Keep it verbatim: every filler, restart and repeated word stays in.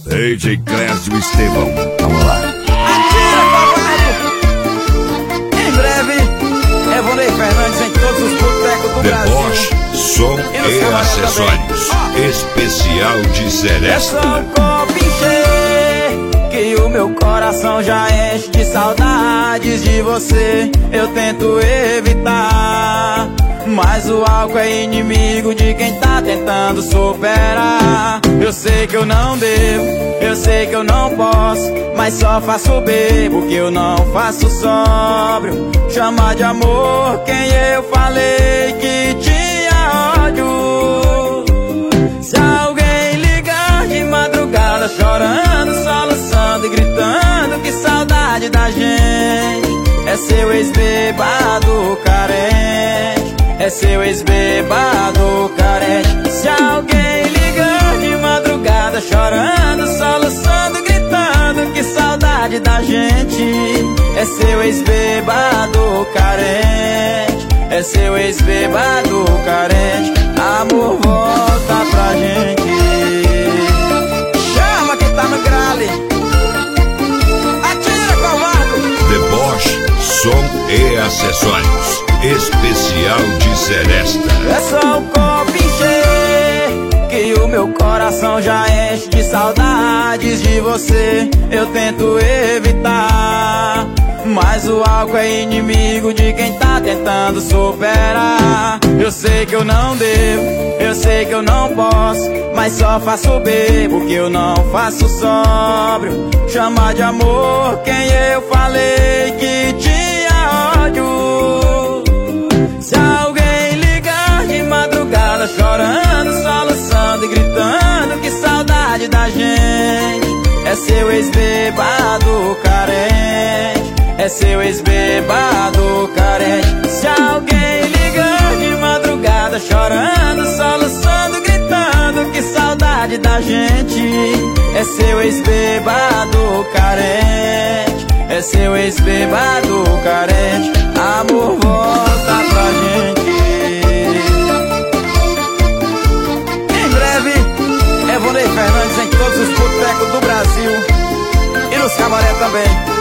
D J Clécio Estevão. Vamos lá. Atira, papai! Em breve, Evonei Fernandes em todos os botecos do Brasil. Deboche, som e, e acessórios. Oh. Especial de Seresta. É só um copo encher, que o meu coração já enche de saudades de você. Eu tento evitar, mas o álcool é inimigo de quem tá tentando superar. Eu sei que eu não devo, eu sei que eu não posso, mas só faço bebo que eu não faço sóbrio. Chamar de amor quem eu falei que tinha ódio. Se alguém ligar de madrugada chorando, soluçando e gritando que saudade da gente, é seu ex-bebado carente, é seu ex-bebado carente. Se alguém ligar de madrugada chorando, soluçando, gritando que saudade da gente, é seu ex-bebado carente, é seu ex-bebado carente. Amor, volta pra gente. Chama quem tá no grale. Atira, covarde. Deboche, som e acessórios. Especial de Seresta. É só um copo encher, que o meu coração já enche de saudades de você. Eu tento evitar, mas o álcool é inimigo de quem tá tentando superar. Eu sei que eu não devo, eu sei que eu não posso, mas só faço bebo que eu não faço sóbrio. Chamar de amor quem eu falei que tinha ódio. Se alguém ligar de madrugada chorando, soluçando e gritando que saudade da gente, é seu ex-bebado carente, é seu ex-bebado carente. Se alguém ligar de madrugada chorando, soluçando, gritando que saudade da gente, é seu ex-bebado carente, é seu ex-bebado carente. Amor, volta pra gente. Em breve, Evonei Fernandes em todos os botecos do Brasil e nos cabaré também.